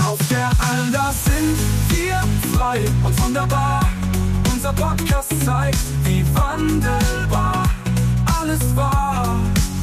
auf der Alm, da sind wir frei und wunderbar. Unser Podcast zeigt, wie wandelbar alles war.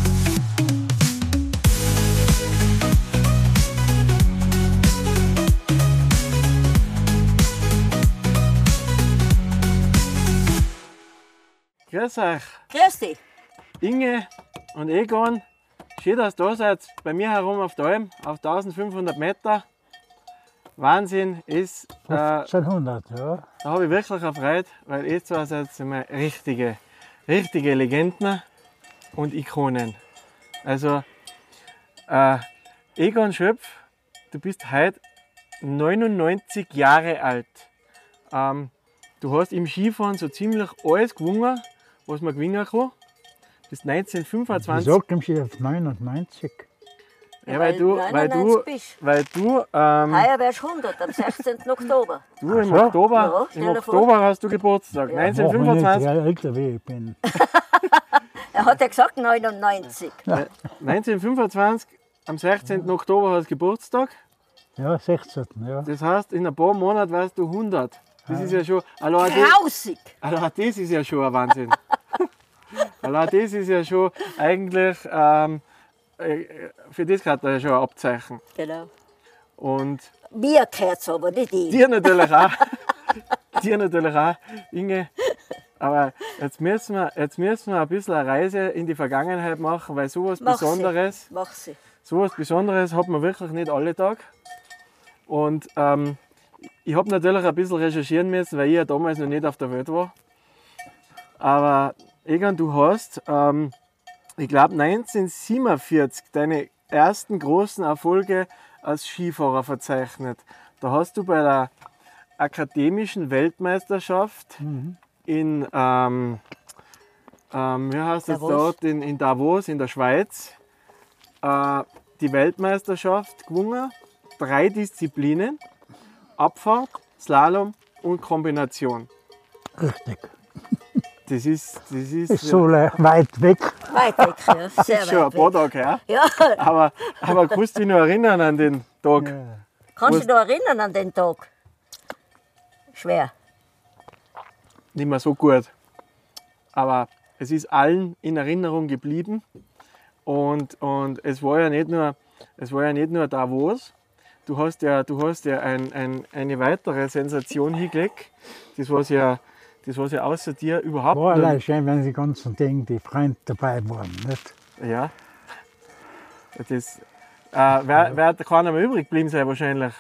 Grüß euch, Grüß dich. Inge und Egon. Schön, dass ihr da seid. Bei mir herum auf der Alm, auf 1500 Meter. Wahnsinn ist. 1500, ja. Da habe ich wirklich eine Freude, weil ihr zwei seid immer richtige Legenden und Ikonen. Also, Egon Schöpf, du bist heute 99 Jahre alt. Du hast im Skifahren so ziemlich alles gewonnen, was man gewinnen kann. Bis 1925. Ich sag dem Ski auf 99. Ja, weil du Heuer wärst du 100, am 16. Oktober. Du im so. Oktober, Ja, im stell dir vor. Oktober hast du Geburtstag. Ja. 1925. Ich älter wie ich bin. Er hat ja gesagt 99. 1925, am 16. Oktober hast du Geburtstag. Ja, 16. Ja. Das heißt, in ein paar Monaten warst du 100. Das ist ja schon. Allein Grausig. das ist ja schon ein Wahnsinn. Allein das ist ja schon eigentlich. Für das gehört ja schon ein Abzeichen. Genau. Und Mir gehört's aber, nicht ich. dir natürlich auch. Dir natürlich auch, Inge. Aber jetzt müssen wir ein bisschen eine Reise in die Vergangenheit machen, weil sowas Besonderes. Mach sie. So was Besonderes hat man wirklich nicht alle Tage. Und ich habe natürlich ein bisschen recherchieren müssen, weil ich ja damals noch nicht auf der Welt war. Aber Egon, du hast, ich glaube 1947 deine ersten großen Erfolge als Skifahrer verzeichnet. Da hast du bei der akademischen Weltmeisterschaft in, wie heißt das Davos. dort, in Davos, in der Schweiz, die Weltmeisterschaft gewonnen. 3 Disziplinen: Abfahrt, Slalom und Kombination. Richtig. Das ist Ist so weit weg. Weit weg, ja. Sehr schon ein weit paar weg. Tage her. Ja. Aber kannst du dich noch erinnern an den Tag? Ja. Kannst du dich noch erinnern an den Tag? Schwer. Nicht mehr so gut. Aber es ist allen in Erinnerung geblieben. Und es war ja nicht nur Davos. Du hast ja eine weitere Sensation hingelegt. Das was ja außer dir überhaupt War noch- allein schön, wenn die ganzen Dinge, die Freunde dabei waren. Nicht? Ja. Das wird keiner mehr übrig geblieben sein wahrscheinlich.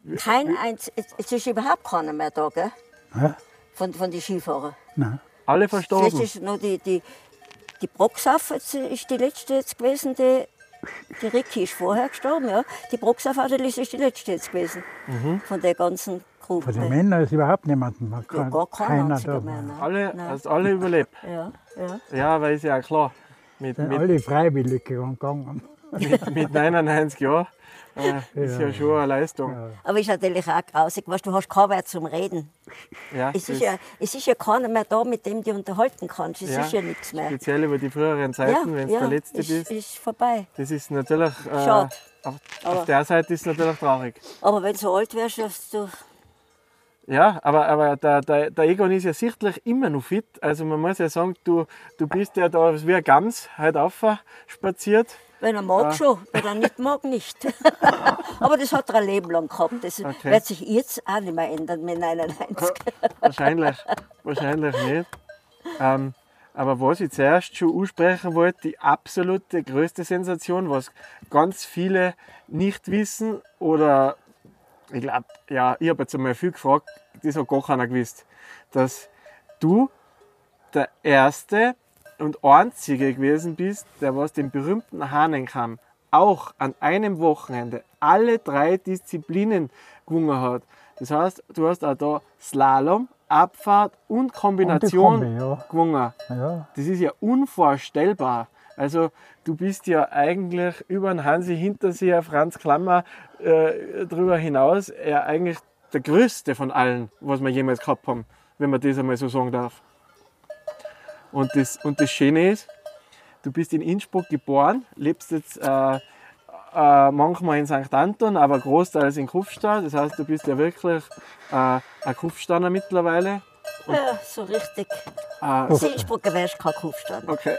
Es ist überhaupt keiner mehr da, gell? Ja? Von den Skifahrern. Nein. Alle Vielleicht verstorben. ist nur die Brocksaff ist die letzte jetzt gewesen, die Ricky ist vorher gestorben, ja. Die Brocksaff ist die letzte jetzt gewesen. Von der ganzen Gruppe. Von den Männern ist überhaupt niemand mehr. Ja, gar kein Keiner einziger da. mehr. Nein. Alle, Nein. hast alle überlebt. Ja, ja. Ja, weil ist ja auch klar. Mit Sind alle freiwillig gegangen. 99 Jahren ist ja schon eine Leistung. Ja. Aber ist natürlich auch grausig, weißt, du hast keinen Wert zum Reden. Ja, Es ist ja keiner mehr da, mit dem du unterhalten kannst. Es Ja, ist ja nichts mehr. speziell über die früheren Zeiten, wenn du der Letzte bist. ist vorbei. Das ist natürlich, Schade. auf der Seite ist es natürlich traurig. Aber wenn du so alt wärst, dass du. Ja, aber der Egon ist ja sichtlich immer noch fit. Also man muss ja sagen, du bist ja da wie ein Gams heute spaziert. Wenn er mag, schon. Wenn er nicht mag, nicht. Aber das hat er ein Leben lang gehabt. Das Okay. wird sich jetzt auch nicht mehr ändern mit 99. Wahrscheinlich nicht. Aber was ich zuerst schon ansprechen wollte, die absolute größte Sensation, was ganz viele nicht wissen oder ich glaube, ja, ich habe jetzt einmal viel gefragt, das hat gar keiner gewusst, dass du der Erste und Einzige gewesen bist, der was den berühmten Hahnenkamm auch an einem Wochenende alle 3 Disziplinen gewonnen hat. Das heißt, du hast auch da Slalom, Abfahrt und Kombination Und die Kombi, ja. gewonnen. Ja. Das ist ja unvorstellbar. Also du bist ja eigentlich über den Hansi Hinterseher, Franz Klammer drüber hinaus eigentlich der Größte von allen, was wir jemals gehabt haben, wenn man das einmal so sagen darf. Und das Schöne ist, du bist in Innsbruck geboren, lebst jetzt manchmal in St. Anton, aber großteils in Kufstein. Das heißt, du bist ja wirklich ein Kufsteiner mittlerweile. Ja, so richtig. Innsbrucker wärst kein Kufstein. Okay.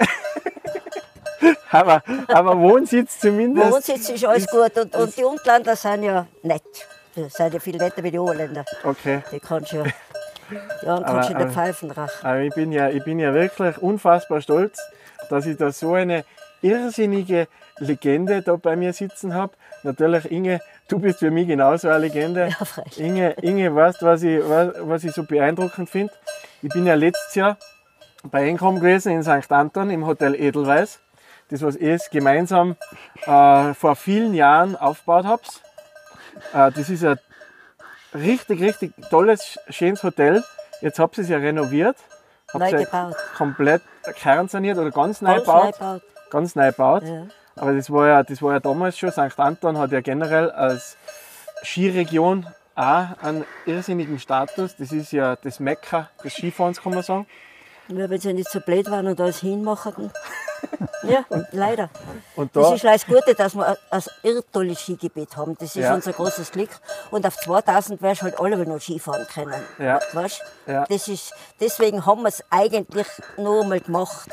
aber Wohnsitz zumindest. Wohnsitz ist alles gut und die Unterländer sind ja nett. Die sind ja viel netter wie die Oberländer. Okay. Die kannst du in den Pfeifen rachen. Aber ich bin ja wirklich unfassbar stolz, dass ich da so eine irrsinnige Legende da bei mir sitzen habe. Natürlich, Inge, du bist für mich genauso eine Legende. Ja, freilich. Inge, weißt du, was ich so beeindruckend finde? Ich bin ja letztes Jahr bei Encom gewesen in St. Anton im Hotel Edelweiss. Das, was ihr gemeinsam vor vielen Jahren aufgebaut habt. Das ist ein richtig tolles, schönes Hotel. Jetzt habt ihr es ja renoviert. Neu gebaut. Komplett kernsaniert oder ganz neu gebaut. Ganz neu gebaut. Ja. Aber das war ja damals schon. St. Anton hat ja generell als Skiregion auch einen irrsinnigen Status. Das ist ja das Mekka des Skifahrens, kann man sagen. Nur wenn sie nicht so blöd waren und alles hinmachen. Ja, leider. Und Das da, ist das Gute, dass wir ein irrtolles Skigebiet haben. Das ist Ja. unser großes Glück. Und auf 2000 wirst du halt alle noch Skifahren können. Ja. Weißt? Ja. Deswegen haben wir es eigentlich noch einmal gemacht.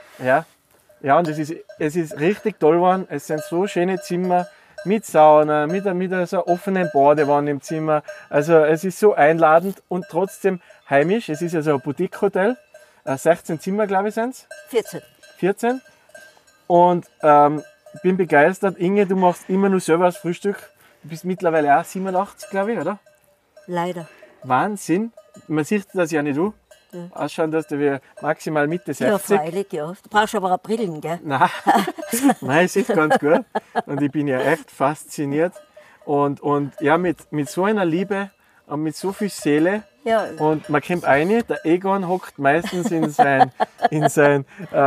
ja, und es ist richtig toll geworden. Es sind so schöne Zimmer mit Sauna, mit so einer offenen Badewanne im Zimmer. Also es ist so einladend und trotzdem heimisch. Es ist ja so ein Boutique-Hotel. 16 Zimmer, glaube ich, sind es. 14. Und bin begeistert. Inge, du machst immer nur selber das Frühstück. Du bist mittlerweile auch 87, glaube ich, oder? Leider. Wahnsinn. Man sieht das ja nicht du. Ausschauen, dass du wie maximal Mitte 60. Ja, freilich, ja. Du brauchst aber auch Brillen, gell? Nein, es ist ganz gut. Und ich bin ja echt fasziniert. Und ja, mit so einer Liebe und mit so viel Seele. Ja. Und man kommt rein, der Egon hockt meistens in sein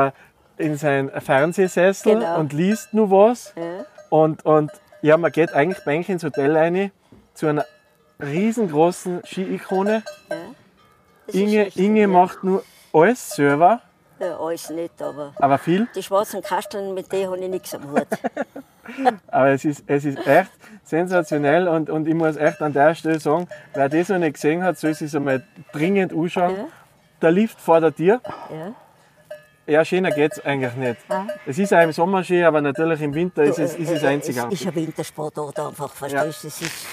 Fernsehsessel Genau. und liest nur was. Ja. Und ja, man geht eigentlich bei euch ins Hotel rein zu einer riesengroßen Ski-Ikone. Ja. Das ist richtig, Inge ja. macht nur alles selber, Ja, alles nicht, aber viel. die schwarzen Kasteln, mit denen habe ich nichts am Hut. Aber es ist echt sensationell und ich muss echt an der Stelle sagen, wer das noch nicht gesehen hat, soll sich einmal dringend anschauen. Ja. Der Lift vor der Tür. Ja. Ja, schöner geht es eigentlich nicht. Ah. Es ist auch im Sommer schön, aber natürlich im Winter ist es Es einzigartig. ist ein Wintersportort einfach, verstehst du? Es ist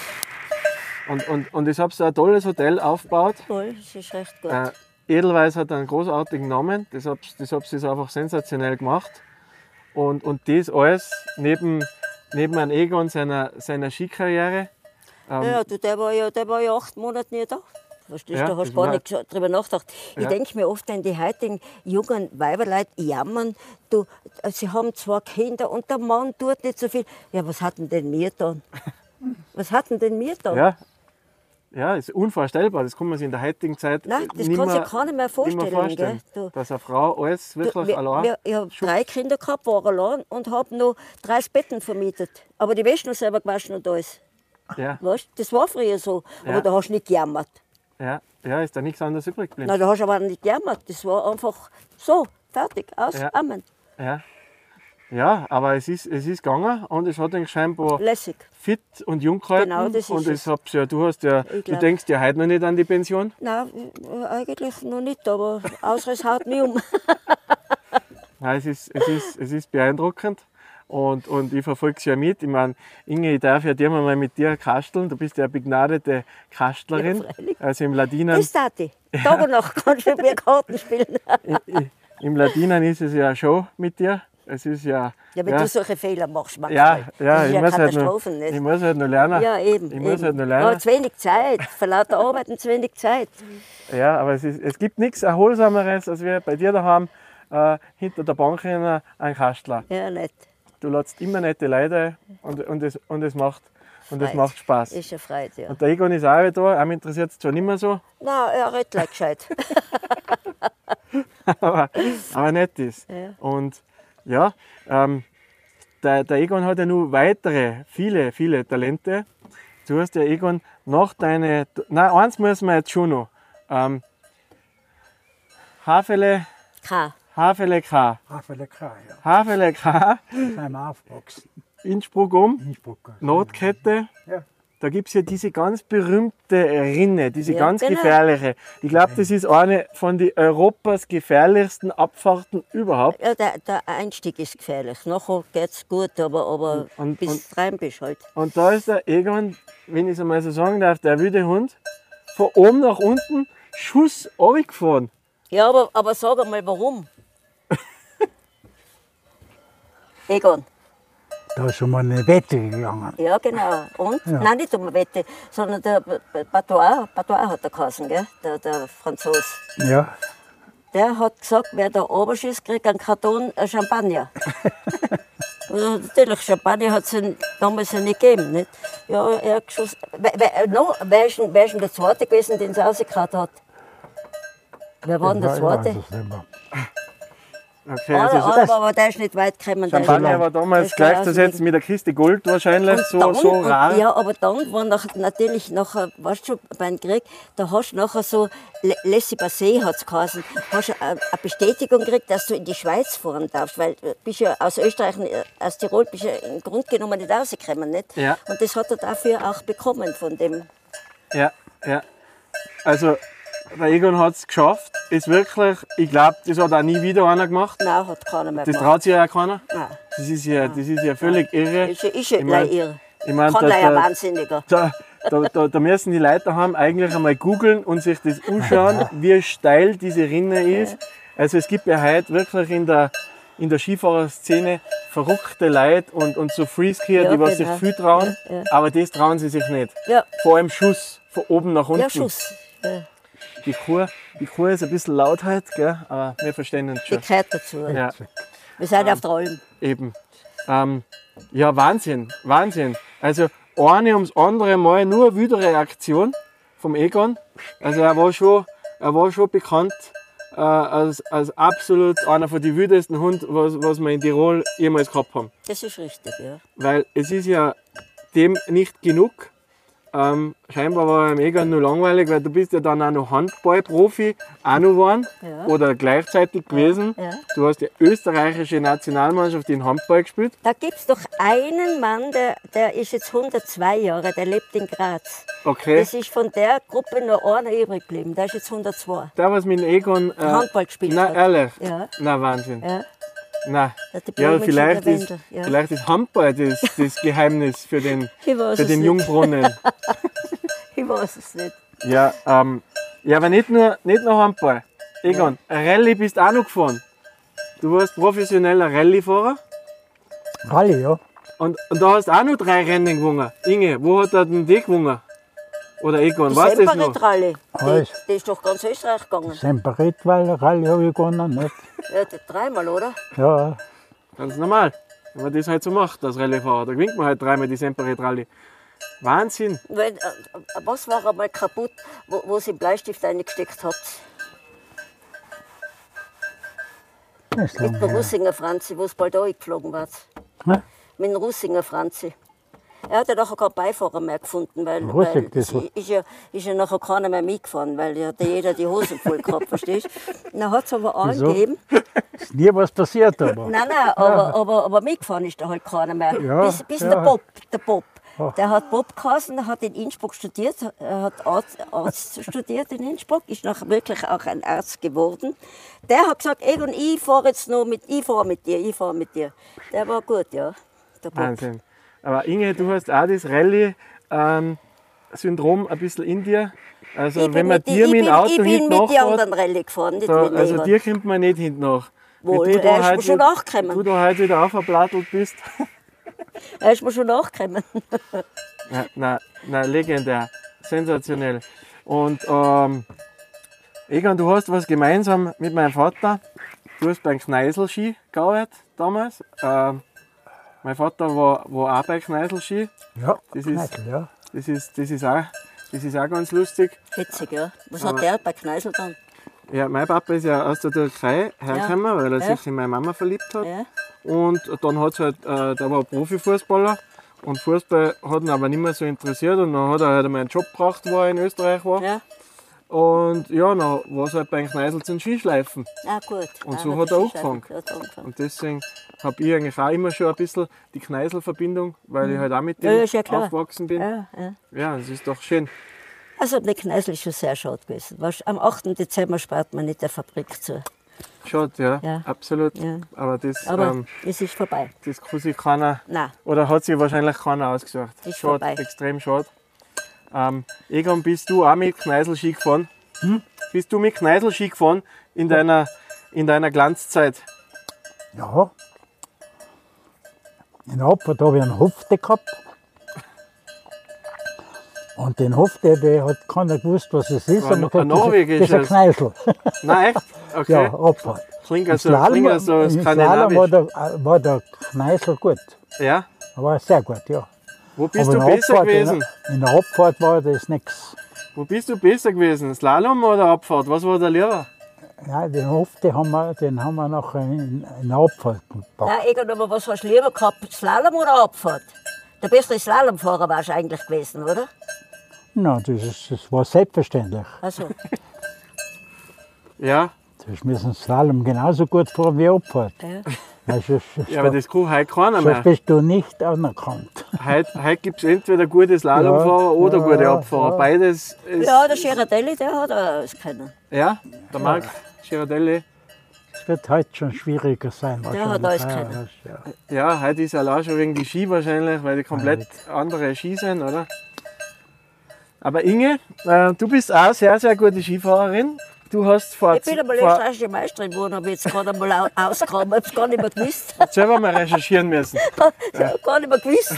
Und ich habe so ein tolles Hotel aufgebaut. toll, es ist recht gut. Edelweiss hat einen großartigen Namen, das habt ihr einfach sensationell gemacht. Und das alles neben einem Egon seiner Skikarriere. Ja, du, der war ja 8 Monate nicht da. Verstehst Ja, du, da hast das du gar war- nicht drüber nachgedacht. Ich Ja. denke mir oft, wenn die heutigen jungen Weiberleute jammern, sie haben 2 Kinder und der Mann tut nicht so viel. Ja, was hatten denn wir dann? Was hatten denn wir dann? Ja, ist unvorstellbar. Das kann man sich in der heutigen Zeit Nein, das nicht kann sich mehr- keiner mehr nicht vorstellen. Gell? Du, Dass eine Frau alles wirklich allein. ich habe 3 Kinder gehabt, war allein und habe noch 30 Betten vermietet. Aber die Wäsche noch selber gewaschen und alles. Ja, Weißt? Das war früher so. Ja. Aber da hast du nicht gejammert. ja, ist da nichts anderes übrig geblieben. Nein, da hast du aber nicht gejammert. Das war einfach so, fertig, aus, Ja. Amen. Ja, aber es ist gegangen und es hat ihn scheinbar Lässig. fit und jung gehalten. Genau, das ist und es. Du glaub- denkst ja heute noch nicht an die Pension. Nein, eigentlich noch nicht, aber Ausreiß haut mich um. Nein, es ist beeindruckend und ich verfolge es ja mit. Ich meine, Inge, ich darf ja dir mal mit dir kasteln. Du bist ja eine begnadete Kastlerin. Ja, freilich. Also im Ladinen, Das tat ich. Tag und Nacht kannst du mit mir Karten spielen. im Ladinen ist es ja eine Show mit dir. Es ist ja. Ja, wenn du solche Fehler machst, ja, manchmal. Das ist ich ja muss halt Katastrophen, noch, ich nicht? muss halt noch lernen. Ja, eben. Ich muss eben. halt noch lernen. Aber zu wenig Zeit. Für lauter Arbeiten zu wenig Zeit. Ja, aber es gibt nichts Erholsameres, als wir bei dir daheim hinter der Bank einen Kastler. Ja, nicht. Du lässt immer nette Leute und es macht Freude. macht Spaß. Ist eine Freude, ja. Und der Egon ist auch wieder da, ihm interessiert es zwar nicht mehr so, Nein, er redet gleich gescheit. aber nett ist. Ja. Und ja, der Egon hat ja nur weitere, viele Talente. Du hast ja, Egon, nach deine. Nein, eins müssen wir jetzt schon noch. Hafele K. K. Haferle K, ja. Hafele K. Da sind wir aufgewachsen. Innsbruck um, Innsbruck. Nordkette. Ja. Da gibt es ja diese ganz berühmte Rinne, diese Ja, ganz genau. gefährliche. Ich glaube, das ist eine von den Europas gefährlichsten Abfahrten überhaupt. Ja, der Einstieg ist gefährlich. Nachher geht es gut, aber bis rein bist halt. Und da ist der Egon, wenn ich es einmal so sagen darf, der wilde Hund, von oben nach unten Schuss runtergefahren. Ja, aber sag einmal, warum? Egon. Da ist schon mal eine Wette gegangen. Ja, genau. Und? Nein, nicht um eine Wette, sondern der Patois hat er geheißen, gell? Der Franzose. Ja. Der hat gesagt, wer da oben schießt, kriegt einen Karton Champagner. Und natürlich, Champagner hat es damals ja nicht gegeben. Nicht? Ja, er hat geschossen. Wer ist denn der Zweite gewesen, den es rausgehauen hat? Wer war denn der Ich weiß Zweite? es nicht mehr. Okay, also Aber der ist nicht weit gekommen. der ist Champagner lang. war damals Der ist gleich gleichzusetzen mit der Kiste Gold wahrscheinlich, so rar. Ja, aber dann war natürlich nachher, weißt du schon, beim Krieg, da hast du nachher so, Laissez-passer hat es geheißen, hast du eine Bestätigung gekriegt, dass du in die Schweiz fahren darfst, weil du bist ja aus Österreich, aus Tirol bist ja im Grunde genommen nicht rausgekommen, nicht? Ja. Und das hat er dafür auch bekommen von dem. Ja, ja. Also, der Egon hat es geschafft. Ist wirklich, ich glaube, das hat auch nie wieder einer gemacht. Nein, hat keiner mehr Das gemacht. traut sich ja auch keiner. Nein. Das ist ja völlig irre. Ist ja Ich mein- irre. Ich mein, Kann da- ja da- Wahnsinniger. Da müssen die Leute daheim eigentlich einmal googeln und sich das anschauen, wie steil diese Rinne ist. Also es gibt ja heute wirklich in der Skifahrerszene verrückte Leute und so Freeskier, Ja, die was sich genau. viel trauen, Ja. aber das trauen sie sich nicht. Ja, Vor allem Schuss, von oben nach unten. ja, Schuss. Ja, Die Kuh ist ein bisschen laut heute, gell? Aber wir verstehen uns die schon. gehört dazu. Ja, Wir sind auf der Alm. eben. Ja, Wahnsinn, Wahnsinn. Also eine ums andere Mal nur eine wildere Aktion vom Egon. Also er war schon bekannt als absolut einer von den wildesten Hunden, was wir in Tirol jemals gehabt haben. Das ist richtig, ja. Weil es ist ja dem nicht genug. Scheinbar war im Egon nur langweilig, weil du bist ja dann auch noch Handballprofi auch noch geworden Ja. oder gleichzeitig gewesen. Ja. Du hast die österreichische Nationalmannschaft in Handball gespielt. Da gibt es doch einen Mann, der ist jetzt 102 Jahre, der lebt in Graz. Okay. Das ist von der Gruppe nur einer übrig geblieben, der ist jetzt 102. Der, was mit dem Egon Handball gespielt na, hat. ehrlich? Ja. Na, Wahnsinn. Ja. Na. Der Ja, Diplom-Ingenieur vielleicht ist, Wendel, ja. vielleicht ist Handball das Geheimnis für den, Ich weiß für es den nicht. Jungbrunnen. Ich weiß es nicht. Ja, aber nicht nur Handball. Egon, Rallye bist du auch noch gefahren. Du warst professioneller Rallyefahrer Rallye, ja. und da hast du auch noch 3 Rennen gewonnen. Inge, wo hat er denn die gewonnen? Oder Egon, Die weißt du das noch? Semperit-Rallye, Alles. die ist doch ganz Österreich gegangen. Semperit-Rallye habe ich gewonnen, nicht? Ja, die 3-mal, oder? Ja, Ganz normal. Wenn man das halt so macht als Rallyefahrer, da gewinnt man halt 3-mal die Semperit Rallye. Wahnsinn. Was war einmal kaputt, wo sie Bleistift eingesteckt hat? das ist Mit lang dem her. Russinger Franzi, wo es bald eingeflogen war. Hä? Mit dem Russinger Franzi. Er hat ja nachher keinen Beifahrer mehr gefunden, weil Russig, das war- ist ja nachher keiner mehr mitgefahren, weil ja jeder die Hosen voll gehabt, verstehst du? Dann hat es aber einen Wieso? gegeben. Ist nie was passiert, aber. Nein, aber mitgefahren ist da halt keiner mehr. Ja, bis ja. der Bob. Der hat Bob geheißen, der hat in Innsbruck studiert, er hat Arzt studiert in Innsbruck, ist nachher wirklich auch ein Arzt geworden. Der hat gesagt, Egon, ich fahre mit dir. Der war gut, ja, der Bob. Wahnsinn. Aber Inge, du hast auch das Rallye-Syndrom ein bisschen in dir. Also wenn man dir mit dem Auto ich bin hinten mit den nachfährt, anderen Rallye gefahren, nicht da, mit also Egon. dir kommt man nicht hinten nach. Wohl, Wie du er ist mir heute schon wieder- nachgekommen. Du da heute wieder aufgeplattelt bist. Er ist mir schon nachgekommen. Na, legendär. Sensationell. Und Egon, du hast was gemeinsam mit meinem Vater. Du hast beim Kneiselski gearbeitet damals. Mein Vater war auch bei Kneiselski. Ja, Das ist- Kneißl, ja. Das ist auch ganz lustig. Witzig, ja. Was hat der bei Kneißl dann? Ja, mein Papa ist ja aus der Türkei hergekommen, weil er Ja. sich in meine Mama verliebt hat. Ja. Und dann hat halt, der war Profifußballer und Fußball hat ihn aber nicht mehr so interessiert und dann hat er halt einmal einen Job gebraucht, wo er in Österreich war. Ja. Und ja, dann war es halt beim Kneisel zum Skischleifen. Ah, gut. Und Ah, so mit hat er Skischleifen angefangen. hat er angefangen. Und deswegen habe ich eigentlich auch immer schon ein bisschen die Kneisel-Verbindung, weil ich halt auch mit Ja, dem ist ja klar. aufgewachsen bin. Ja, ja. Ja, das ist doch schön. Also der Kneisel ist schon sehr schade gewesen. Weißt, am 8. Dezember spart man nicht der Fabrik zu. Schade, ja, Ja. absolut. Ja. Aber das, Aber es ist vorbei. das kann sich keiner, Nein, oder hat sich wahrscheinlich keiner ausgesucht. Das ist Schade, vorbei. extrem schade. Egon, bist du auch mit Kneisel Ski gefahren? Bist du mit Kneisel Ski gefahren in deiner Glanzzeit? Ja. In Abfahrt habe ich einen Hofte gehabt. Und den Hofte, der hat keiner gewusst, was es ist. War Und ein gesagt, norwegisches. das ist ein Kneisel. Nein, echt? Okay. Ja, Abfahrt. Klingt Im also Slalom skandinavisch. war der Kneisel gut. Ja? War sehr gut, ja. Wo bist Aber du in der besser Abfahrt- gewesen? In der Abfahrt war das nichts. Wo bist du besser gewesen? Slalom oder Abfahrt? Was war der lieber? Ja, den Hofte den haben wir nachher in der Abfahrt gepackt. Nein, Egon, aber was hast du lieber gehabt? Slalom oder Abfahrt? Der bessere Slalomfahrer warst du eigentlich gewesen, oder? Nein, das war selbstverständlich. Also, Ja, Das müssen Slalom genauso gut fahren wie Abfahrt. ja. Weil ja aber das kann heute keiner sonst mehr. bist du nicht anerkannt. Heute gibt es entweder gute Slalomfahrer Ja, oder ja, gute ja, Abfahrer. ja. Beides ist. Ja, der Girardelli, der hat alles können. Ja, der Marc Girardelli. Es wird heute schon schwieriger sein. Der hat wahrscheinlich. alles können. Ja. Ja, heute ist allein schon wegen die Ski wahrscheinlich, weil die komplett andere Ski sind, oder? Aber Inge, du bist auch sehr, sehr gute Skifahrerin. Du hast vor. Ich bin einmal österreichische Meisterin geworden, habe ich jetzt gerade einmal ausgegraben, habe es gar nicht mehr gewusst. selber mal recherchieren müssen. Gar nicht mehr gewusst.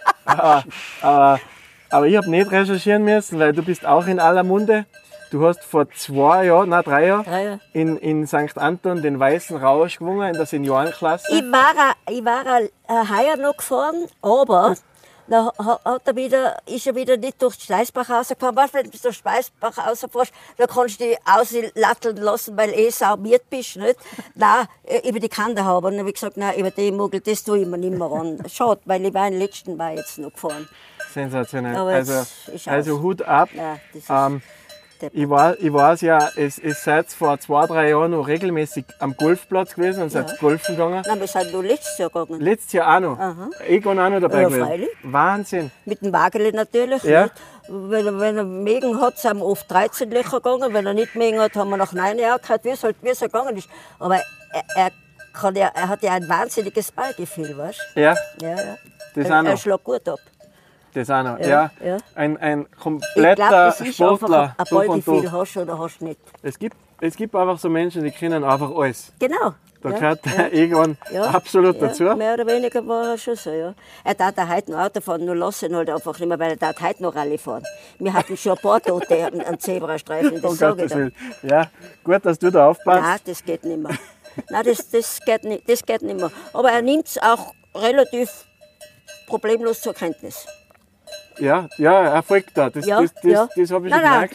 Aber ich habe nicht recherchieren müssen, weil du bist auch in aller Munde. Du hast vor 3 Jahren Ja. in St. Anton den Weißen Rausch gewonnen in der Seniorenklasse. Ich war heuer noch gefahren, aber dann ist er wieder nicht durch Schleißbach rausgefahren. Weißt du, wenn du durch Schleißbach rausfährst, dann kannst du dich auslatteln lassen, weil saumiert bist. Nicht? Nein, über die Kante haben. Und dann habe ich gesagt, nein, über die Mogel, das tue ich mir nicht mehr an. Schade, weil ich war im letzten Mal jetzt noch gefahren. Sensationell. Aber Also, jetzt ist also aus. Hut ab. Nein, das ist Ich weiß ja, es seid vor 2-3 Jahren noch regelmäßig am Golfplatz gewesen und seid golfen gegangen. Nein, wir sind nur letztes Jahr gegangen. Letztes Jahr auch noch. Egon auch noch dabei Ja, gewesen. freilich. Wahnsinn. Mit dem Wageli natürlich. Ja. Nicht? Wenn er mögen hat, sind wir oft 13 Löcher gegangen. Wenn er nicht mögen hat, haben wir nach 9 Jahren gehört, wie es gegangen ist. Aber er hat ja ein wahnsinniges Ballgefühl, weißt Ja, du? Ja, ja. das auch Er noch. schlägt gut ab. Das auch noch. Ja, Ja, ja. Ein Ich kompletter glaube, das ist einfach Sportler. ein durch und Ballgefühl, durch. hast du oder hast du nicht. Es gibt einfach so Menschen, die können einfach alles. Genau. Da ja, gehört der Egon absolut dazu. Mehr oder weniger war er schon so, ja. Er darf heute noch Auto fahren, nur lasse ihn halt einfach nicht mehr, weil er darf heute noch Rallye fahren. Wir hatten schon ein paar Tote an Zebrastreifen, das Um sage ich Gottes dir. Willen. Ja, gut, dass du da aufpasst. Nein, das geht nicht mehr. Nein, das geht nicht mehr. Aber er nimmt es auch relativ problemlos zur Kenntnis. Ja, er folgt da. Das habe ich schon gemerkt.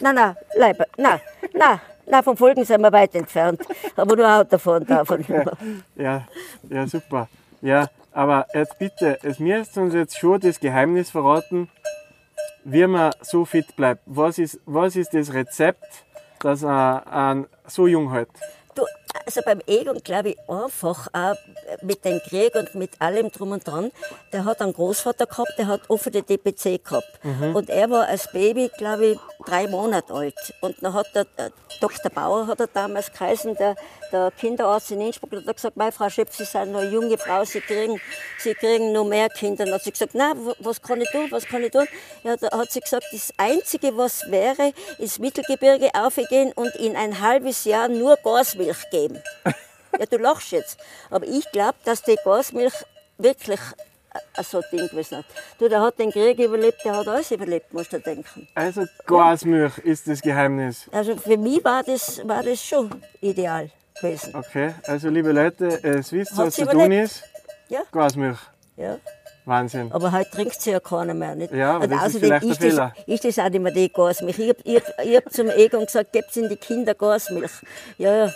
Nein, vom Folgen sind wir weit entfernt. Aber nur Autofahren darf er nicht mehr. Ja, super. Ja, aber jetzt bitte, es müsst uns jetzt schon das Geheimnis verraten, wie man so fit bleibt. Was ist das Rezept, dass man so jung hält? Du, also beim Egon glaube ich einfach auch mit dem Krieg und mit allem drum und dran, der hat einen Großvater gehabt, der hat offene DPC gehabt. Und er war als Baby, glaube ich, 3 Monate alt. Und dann hat der Dr. Bauer hat er damals geheißen, der Kinderarzt in Innsbruck, hat er gesagt, meine Frau Schöpf, Sie sind noch eine junge Frau, Sie kriegen noch mehr Kinder. Dann hat sie gesagt, nein, was kann ich tun? Ja, da hat sie gesagt, das Einzige, was wäre, ins Mittelgebirge aufgehen und in ein halbes Jahr nur Gasmilch geben. Ja, du lachst jetzt. Aber ich glaube, dass die Gasmilch wirklich so ein Ding gewesen hat. Du, der hat den Krieg überlebt, der hat alles überlebt, musst du denken. Also Gasmilch ist das Geheimnis. Also für mich war das schon ideal gewesen. Okay, also liebe Leute, es wisst, Hat was sie zu tun überlebt? ist. Ja, Gasmilch. ja. Wahnsinn. Aber heute trinkt sie ja keiner mehr. Nicht? Ja, aber Und das ist außerdem vielleicht der Fehler. ist das auch nicht mehr die Gasmilch. Ich hab zum Egon gesagt, gebt in die Kinder Gasmilch. Ja.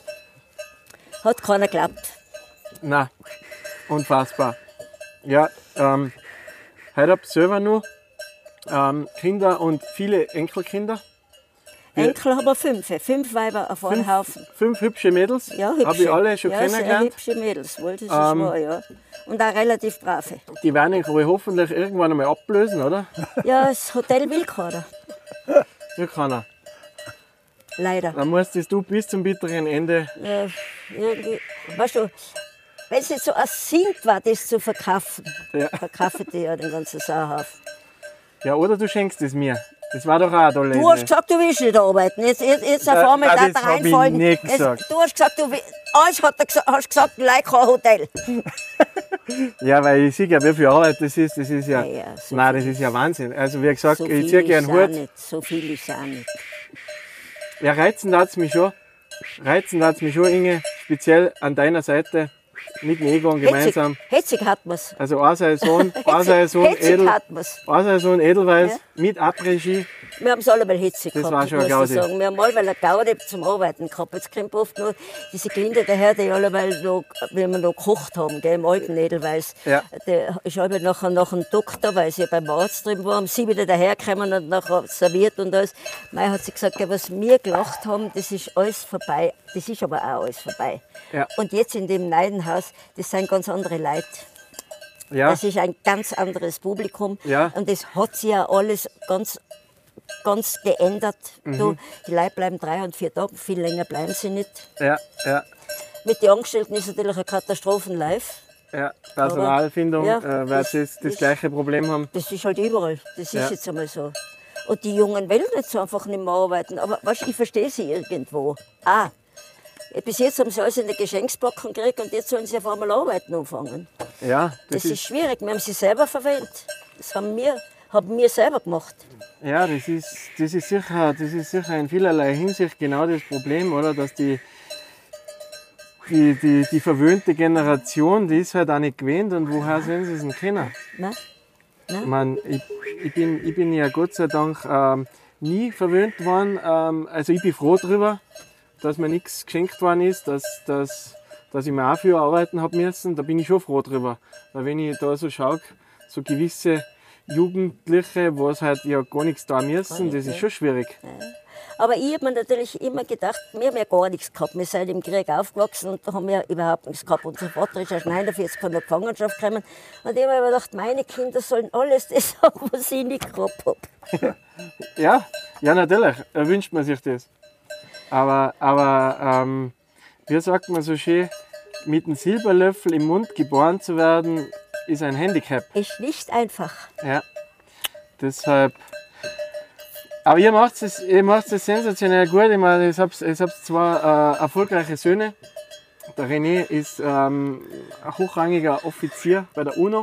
Hat keiner geglaubt. Na, unfassbar. Ja, heute habe ich selber noch Kinder und viele Enkelkinder. Enkel haben wir 5. 5 Weiber auf einen Haufen. 5 hübsche Mädels. Ja, hübsche. Habe ich alle schon ja, sehr kennengelernt. hübsche Mädels, wohl, das ist wahr, ja. Und auch relativ brave. Die werden ihn hoffentlich irgendwann einmal ablösen, oder? Ja, das Hotel will keiner. Will keiner. Leider. Dann musstest du bis zum bitteren Ende. Irgendwie, weißt du, wenn es nicht so ein Sinn war, das zu verkaufen, Ja. verkaufe ich ja den ganzen Sauhaufen. Ja, oder du schenkst es mir. Das war doch auch eine tolle Du hast Idee. gesagt, du willst nicht arbeiten. Jetzt auf einmal das da hab ich reinfallen. nicht gesagt. Du hast gesagt, alles hast gesagt, like kein Hotel. Ja, weil ich sehe ja, wie viel Arbeit das ist. Das ist ja, Ja, so nein, das ist ja Wahnsinn. Also wie gesagt, So ich viel ziehe ist gerne auch Hut. nicht. So viel ist auch nicht. Ja, reizen hat's mich schon. Inge, speziell an deiner Seite. Mit dem Egon gemeinsam. Hetzig hat man's. Also auch sein Sohn Hetzig hat man's. Edelweiß Ja. mit Abregie. Wir haben es alle mal hitzig Das gehabt, war schon muss ich Gaudi. sagen. Wir haben alle eine Gaudi zum Arbeiten gehabt. Jetzt kommt oft noch diese Kinder daher, die alle noch, wenn wir noch gekocht haben, gell, im alten Edelweiß. Ja. Der ist alle nachher nach dem Doktor, weil sie beim Arzt drüben war, haben sie wieder dahergekommen und nachher serviert und alles. Mei hat sie gesagt, gell, was wir gelacht haben, das ist alles vorbei. Das ist aber auch alles vorbei. Ja. Und jetzt in dem neuen Haus, das sind ganz andere Leute. Ja, Das ist ein ganz anderes Publikum. Ja. Und das hat sich ja alles ganz geändert. Du, die Leute bleiben 3 und 4 Tage, viel länger bleiben sie nicht. ja. Mit den Angestellten ist natürlich eine Katastrophe live. Ja, Personalfindung, Ja, weil sie das gleiche Problem haben. Das ist halt überall. Das ist Ja. jetzt einmal so. Und die Jungen wollen nicht so einfach nicht mehr arbeiten. Aber weißt, ich verstehe sie irgendwo. Bis jetzt haben sie alles in den Geschenkspacken gekriegt und jetzt sollen sie auf einmal arbeiten anfangen. Ja, Das ist schwierig. Wir haben sie selber verwendet. Das haben wir selber gemacht. ja, das ist sicher in vielerlei Hinsicht genau das Problem, oder? Dass die verwöhnte Generation, die ist halt auch nicht gewöhnt und woher sollen sie es denn kennen? Ne? Ich meine, ich bin ja Gott sei Dank nie verwöhnt worden. Also ich bin froh darüber, dass mir nichts geschenkt worden ist, dass ich mir auch viel arbeiten habe müssen. Da bin ich schon froh drüber. Weil wenn ich da so schaue, so gewisse Jugendliche, was halt ja gar nichts da müssen, das ist schon schwierig. Aber ich habe mir natürlich immer gedacht, wir haben ja gar nichts gehabt. Wir sind im Krieg aufgewachsen und da haben wir überhaupt nichts gehabt. Unser Vater ist erst 49 von der Gefangenschaft gekommen. Und ich habe mir gedacht, meine Kinder sollen alles das haben, was ich nicht gehabt habe. Ja, natürlich, wünscht man sich das. Aber wie sagt man so schön, mit einem Silberlöffel im Mund geboren zu werden, ist ein Handicap. Ist nicht einfach. Ja, deshalb. Aber ihr macht es sensationell gut. Ich meine, ich hab zwei erfolgreiche Söhne. Der René ist ein hochrangiger Offizier bei der UNO.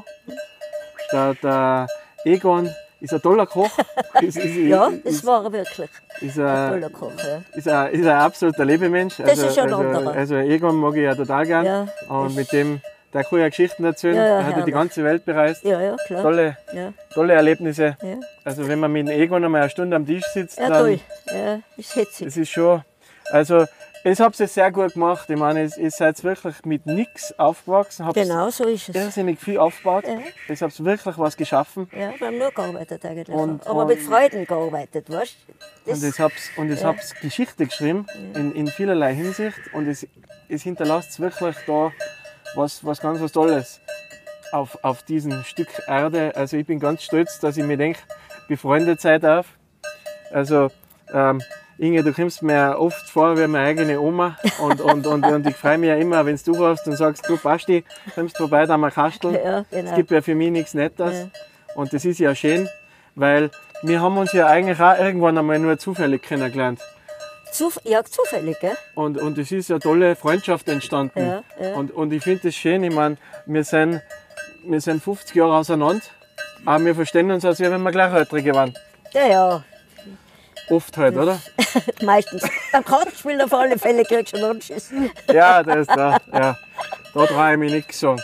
Der Egon ist ein toller Koch. Ja, das war er wirklich. Ist Ein ein, toller Koch. Ja. ist ein absoluter Lebemensch. Das ist ein anderer. Also Egon mag ich ja total gern. Ja, Und mit dem, der kann ja Geschichten erzählen. Ja, ja, Er hat ja die herrlich. ganze Welt bereist. Ja, klar. Tolle Ja, Erlebnisse. ja. Also wenn man mit dem Egon einmal eine Stunde am Tisch sitzt, Ja, dann toll. Ja, ist hetzig. das ist schon. Also ich habe es sehr gut gemacht. Ich meine, ihr seid wirklich mit nichts aufgewachsen. Habt Genau so ist es. irrsinnig viel aufgebaut. Ja. Ich habe wirklich was geschaffen. Ja, wir haben nur gearbeitet eigentlich. Und- Aber und- mit Freuden gearbeitet, weißt du? Und ich habe Geschichte geschrieben, in vielerlei Hinsicht. Und es hinterlässt wirklich da was ganz Tolles auf diesem Stück Erde. Also ich bin ganz stolz, dass ich mir denke, befreundet seid darf. Also Inge, du kommst mir oft vor wie meine eigene Oma und ich freue mich ja immer, wenn du hast und sagst, du Basti, kommst vorbei, da mal kasteln. Ja, genau. Es gibt ja für mich nichts Nettes. Ja. Und das ist ja schön, weil wir haben uns ja eigentlich auch irgendwann einmal nur zufällig kennengelernt. Zufällig, gell? Und es ist eine tolle Freundschaft entstanden. Ja, ja. Und ich finde das schön. Ich meine, wir sind 50 Jahre auseinander, aber wir verstehen uns, als wenn wir Gleichaltrige waren. Ja. Oft halt, oder? Meistens. Beim Kartenspiel auf alle Fälle kriegst du einen Anschiss. Ja, das ist da. Ja. Da traue ich mich nichts sagen.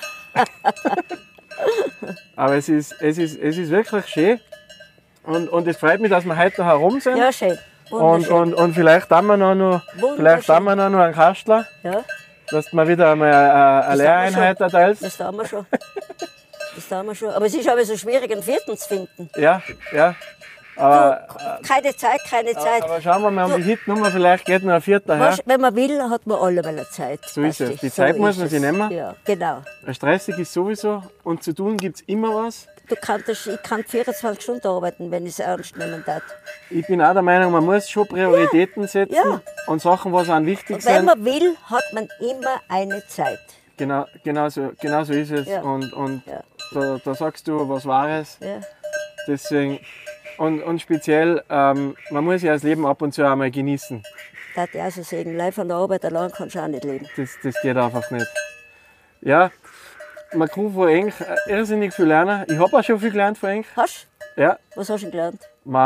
Aber es ist wirklich schön. Und es freut mich, dass wir heute herum sind. Ja, schön. Wunderschön. Und vielleicht haben wir noch einen Kastler, Ja, dass du mir wieder einmal eine Lehreinheit erteilst. das tun wir schon. Aber es ist aber so schwierig, einen vierten zu finden. Ja. Keine Zeit, keine Zeit. Aber schauen wir mal um die Hitnummer, vielleicht geht noch ein Vierter her. Weißt, wenn man will, hat man alle mal eine Zeit. So ist es. Weißt du, Die Zeit so muss ist man sich es. nehmen. Ja, genau. Stressig ist sowieso und zu tun gibt es immer was. Ich kann 24 Stunden arbeiten, wenn ich es ernst nehmen darf. Ich bin auch der Meinung, man muss schon Prioritäten setzen Ja. und Sachen, was einem wichtig Und wenn sind. man will, hat man immer eine Zeit. Genau so ist es. Ja. Und Ja. da sagst du was Wahres. Ja. Deswegen, und speziell, man muss ja das Leben ab und zu einmal genießen. Das ich auch so sagen. Live von der Arbeit allein kannst du auch nicht leben. Das geht einfach nicht. Ja, man kann von Eng irrsinnig viel lernen. Ich habe auch schon viel gelernt von Eng. Hast Ja, du? Was hast du denn gelernt?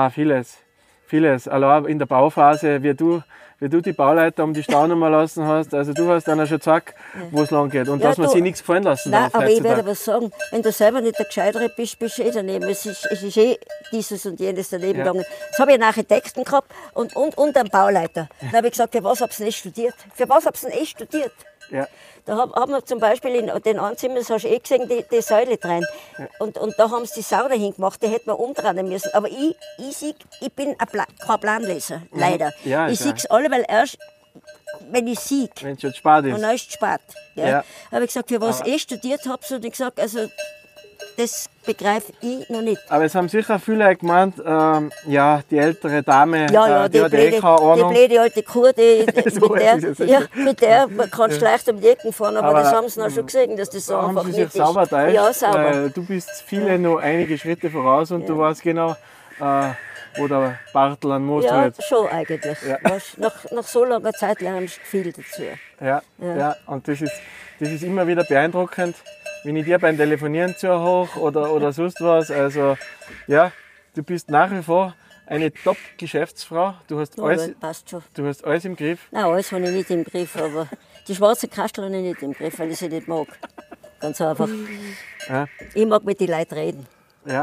vieles. Allein in der Bauphase, wie du die Bauleiter um die Staunummer lassen hast. Also du hast dann auch schon gesagt, wo es lang geht. Und Ja, dass man du- sich nichts gefallen lassen Nein, darf aber ich werde heutzutage. was sagen. Wenn du selber nicht der Gescheitere bist, bist du eh daneben. Es ist eh dieses und jenes daneben Ja. gegangen. Jetzt habe ich einen Architekten gehabt und einen Bauleiter. Dann habe ich gesagt, für was habt ihr nicht studiert? Für was habt ihr nicht studiert? Ja. Da haben wir zum Beispiel in den Anzimmern, das hast du eh gesehen, die Säule drin. Und da haben sie die Sau dahin gemacht, die hätten wir umdrehen müssen. Aber ich bin kein Planleser, leider. Ja, ich ist sehe es alleweil erst, wenn ich sehe. Wenn es schon spät ist. Und dann ist es spät. Ja. Ja. Habe ich gesagt, für was ich studiert habe, und ich gesagt, also das begreife ich noch nicht. Aber es haben sicher viele gemeint, ja, die ältere Dame, Ja, die hat eh keine die Ahnung. blöde alte Kuh, So ist es, mit der kannst du leicht um die Ecken fahren, aber Aber, das haben sie noch schon gesehen, dass das so Da einfach haben sie nicht sich sauber ist. täuscht, Ja, sauber. weil du bist viele noch einige Schritte voraus und du weißt genau, wo der Bartel an Most Ja, hält. schon eigentlich. Ja. Weißt, nach so langer Zeit lernst du viel dazu. Ja. Und das ist immer wieder beeindruckend, wenn ich dir beim Telefonieren zuhöre oder sonst was. Also ja, du bist nach wie vor eine Top-Geschäftsfrau. Du hast Ja, alles, aber passt schon. du hast alles im Griff. Nein, alles habe ich nicht im Griff, aber die schwarze Kastel habe ich nicht im Griff, weil ich sie nicht mag. Ganz einfach. Ja. Ich mag mit den Leuten reden. Ja,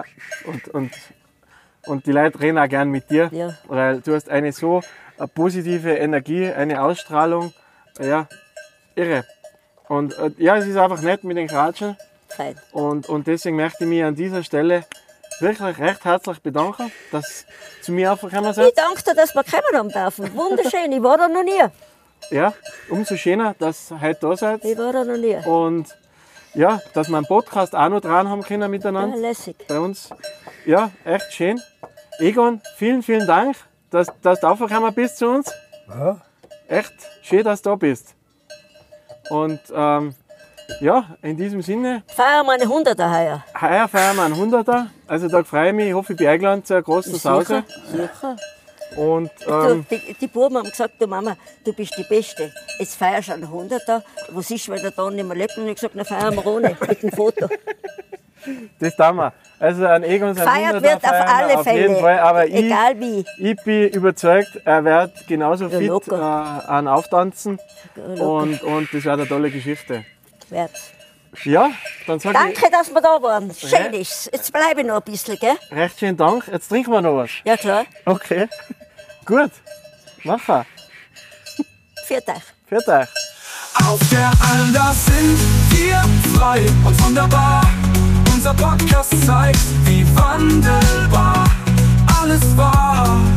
und die Leute reden auch gern mit dir, Ja. weil du hast eine so positive Energie, eine Ausstrahlung, ja, irre. Und ja, es ist einfach nett mit den Kratschen Fein. und deswegen möchte ich mich an dieser Stelle wirklich recht herzlich bedanken, dass du zu mir aufgekommen Ich seid. danke dir, dass wir kommen haben dürfen. Wunderschön, ich war da noch nie. Ja, umso schöner, dass ihr heute da seid Ich war da noch nie. und ja, dass wir einen Podcast auch noch dran haben können Ja, miteinander. lässig. Bei uns. Ja, echt schön. Egon, vielen, vielen Dank, dass du aufgekommen bist zu uns. Ja. Echt schön, dass du da bist. Und ja, in diesem Sinne, Feiern wir eine 100er heuer. heuer feiern wir einen 100er. Also da freue ich mich, ich hoffe, ich bin eingeladen zu einer großen Sause. Sicher. Und Du, die Buben haben gesagt, du Mama, du bist die Beste. Jetzt feierst du einen 100er. Was ist, wenn der da nicht mehr lebt? Und ich gesagt, dann feiern wir ohne, mit dem Foto. das tun wir. Also an Egon sein Feiert 100er wird auf feiern wir alle auf jeden Fälle. Fall. Aber Egal wie. ich bin überzeugt, er wird genauso Ja, fit locker. an Auftanzen. locker. Und das wird eine tolle Geschichte. Wär's. Ja, dann sage ich Danke, dass wir da waren. Schön ist. Jetzt bleibe ich noch ein bisschen, gell? recht schönen Dank. Jetzt trinken wir noch was. Ja, klar. Okay, gut. Machen. Viert euch. Für euch. Auf der Alda sind wir frei und wunderbar. Unser Podcast zeigt, wie wandelbar alles war.